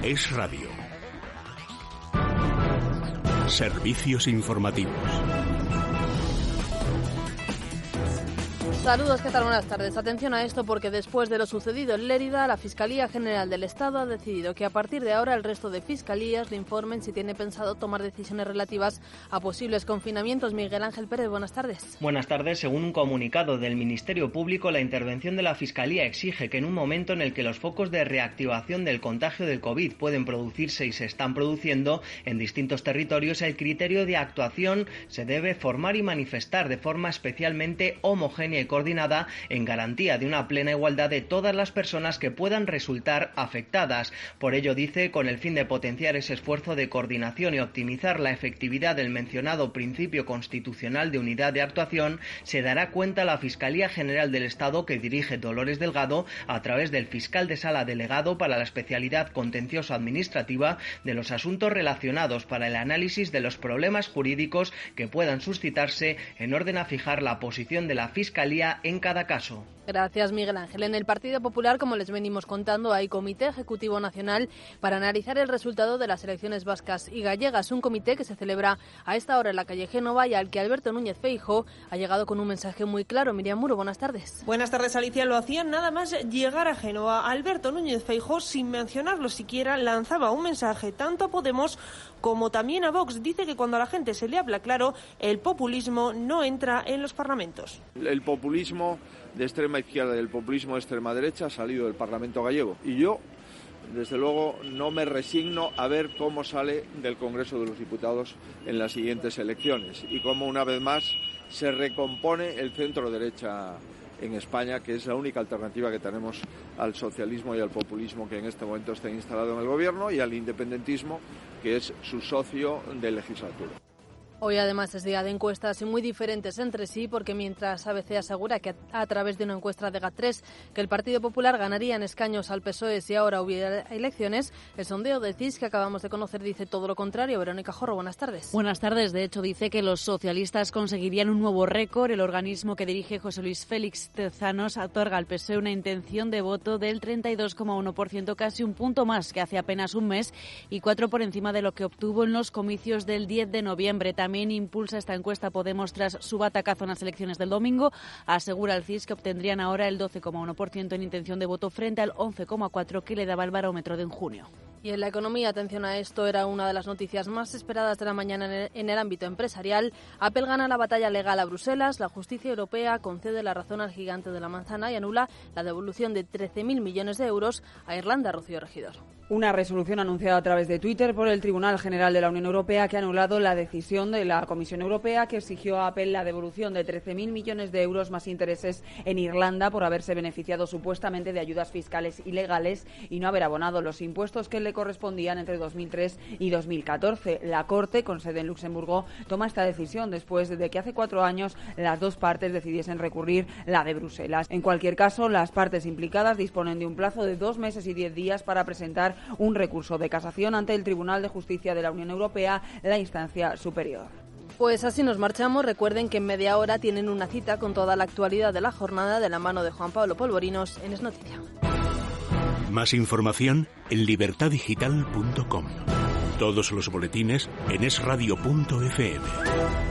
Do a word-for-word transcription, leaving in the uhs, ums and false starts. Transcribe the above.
Es Radio. Servicios informativos. Saludos, ¿qué tal? Buenas tardes. Atención a esto porque después de lo sucedido en Lérida, la Fiscalía General del Estado ha decidido que a partir de ahora el resto de fiscalías le informen si tiene pensado tomar decisiones relativas a posibles confinamientos. Miguel Ángel Pérez, buenas tardes. Buenas tardes. Según un comunicado del Ministerio Público, la intervención de la Fiscalía exige que en un momento en el que los focos de reactivación del contagio del COVID pueden producirse y se están produciendo en distintos territorios, el criterio de actuación se debe formar y manifestar de forma especialmente homogénea y coordinada en garantía de una plena igualdad de todas las personas que puedan resultar afectadas. Por ello, dice, con el fin de potenciar ese esfuerzo de coordinación y optimizar la efectividad del mencionado principio constitucional de unidad de actuación, se dará cuenta a la Fiscalía General del Estado, que dirige Dolores Delgado, a través del fiscal de sala delegado para la especialidad contencioso-administrativa, de los asuntos relacionados para el análisis de los problemas jurídicos que puedan suscitarse en orden a fijar la posición de la Fiscalía en cada caso. Gracias, Miguel Ángel. En el Partido Popular, como les venimos contando, hay Comité Ejecutivo Nacional para analizar el resultado de las elecciones vascas y gallegas, un comité que se celebra a esta hora en la calle Génova y al que Alberto Núñez Feijóo ha llegado con un mensaje muy claro. Miriam Muro, buenas tardes. Buenas tardes, Alicia. Lo hacían nada más llegar a Génova. Alberto Núñez Feijóo, sin mencionarlo siquiera, lanzaba un mensaje tanto a Podemos como también a Vox. Dice que cuando a la gente se le habla claro, el populismo no entra en los parlamentos. El populismo de extrema izquierda y el populismo de extrema derecha ha salido del Parlamento gallego. Y yo, desde luego, no me resigno a ver cómo sale del Congreso de los Diputados en las siguientes elecciones y cómo, una vez más, se recompone el centro-derecha en España, que es la única alternativa que tenemos al socialismo y al populismo que en este momento está instalado en el gobierno, y al independentismo, que es su socio de legislatura. Hoy además es día de encuestas y muy diferentes entre sí, porque mientras A B C asegura que a través de una encuesta de GAT tres que el Partido Popular ganaría en escaños al P S O E si ahora hubiera elecciones, el sondeo de C I S que acabamos de conocer dice todo lo contrario. Verónica Jorro, buenas tardes. Buenas tardes. De hecho, dice que los socialistas conseguirían un nuevo récord. El organismo que dirige José Luis Félix Tezanos otorga al P S O E una intención de voto del treinta y dos coma uno por ciento, casi un punto más que hace apenas un mes y cuatro por encima de lo que obtuvo en los comicios del diez de noviembre. También También impulsa esta encuesta Podemos tras su batacazo en las elecciones del domingo. Asegura el C I S que obtendrían ahora el doce coma uno por ciento en intención de voto frente al once coma cuatro por ciento que le daba el barómetro de en junio. Y en la economía, atención a esto, era una de las noticias más esperadas de la mañana en el, en el ámbito empresarial. Apple gana la batalla legal a Bruselas, la justicia europea concede la razón al gigante de la manzana y anula la devolución de trece mil millones de euros a Irlanda. Rocío Regidor. Una resolución anunciada a través de Twitter por el Tribunal General de la Unión Europea que ha anulado la decisión de la Comisión Europea que exigió a Apple la devolución de trece mil millones de euros más intereses en Irlanda por haberse beneficiado supuestamente de ayudas fiscales ilegales y no haber abonado los impuestos que le correspondían entre dos mil tres y dos mil catorce. La Corte, con sede en Luxemburgo, toma esta decisión después de que hace cuatro años las dos partes decidiesen recurrir la de Bruselas. En cualquier caso, las partes implicadas disponen de un plazo de dos meses y diez días para presentar un recurso de casación ante el Tribunal de Justicia de la Unión Europea, la instancia superior. Pues así nos marchamos. Recuerden que en media hora tienen una cita con toda la actualidad de la jornada de la mano de Juan Pablo Polvorinos en Es Noticia. Más información en libertad digital punto com. Todos los boletines en es radio punto efe eme.